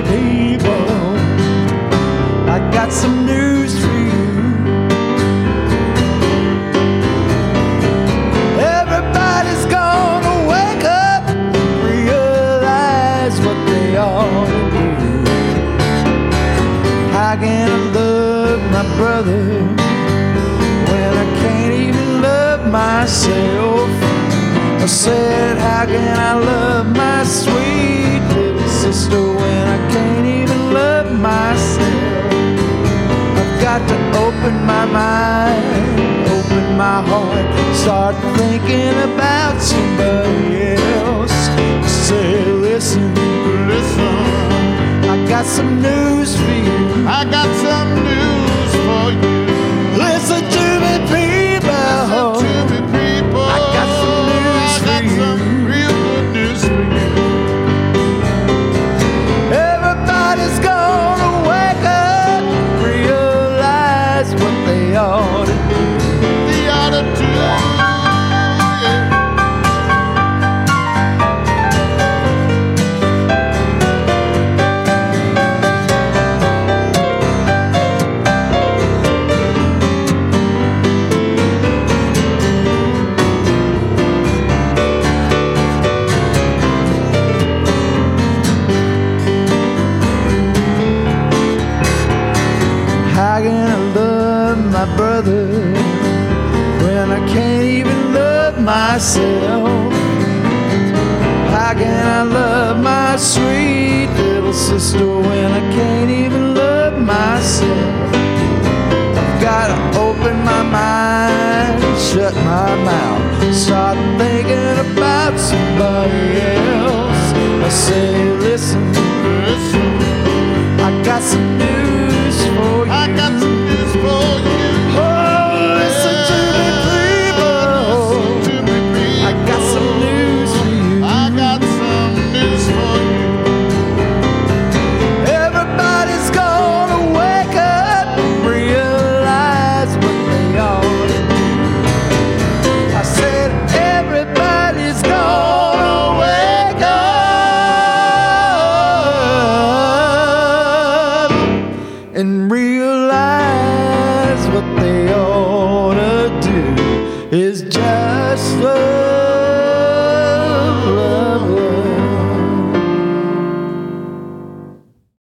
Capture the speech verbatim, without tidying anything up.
people, I got some news for you. Everybody's gonna wake up, realize what they ought to do. How can I love my brother when I can't even love myself? I said, how can I love my sweet little sister when I can't even love myself? I've got to open my mind, open my heart, start thinking about somebody else. Say, listen, Listen, I got some news for you. I got some news for you. Listen to me, people. Listen to me, people. I got some news I for got you. some real good news for you. Everybody's gonna wake up, realize what they ought to do. They ought to do, yeah. How can I love my brother when I can't even love myself? How can I love my sweet little sister when I can't even love myself? I've got to open my mind, shut my mouth, start thinking about somebody else. I say, listen, Listen, I got some news.